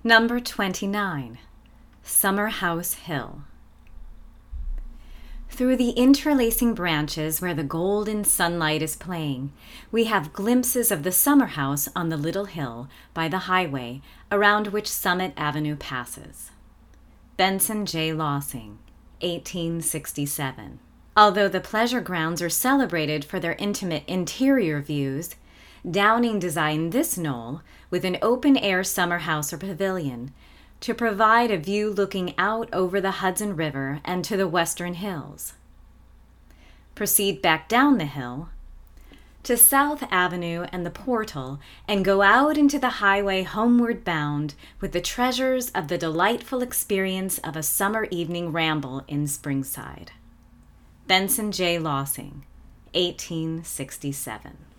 Number 29. Summer House Hill. Through the interlacing branches where the golden sunlight is playing, we have glimpses of the summer house on the little hill by the highway around which Summit Avenue passes. Benson J. Lossing, 1867. Although the pleasure grounds are celebrated for their intimate interior views, Downing designed this knoll with an open-air summer house or pavilion to provide a view looking out over the Hudson River and to the western hills. Proceed back down the hill to South Avenue and the Portal and go out into the highway homeward bound with the treasures of the delightful experience of a summer evening ramble in Springside. Benson J. Lossing, 1867.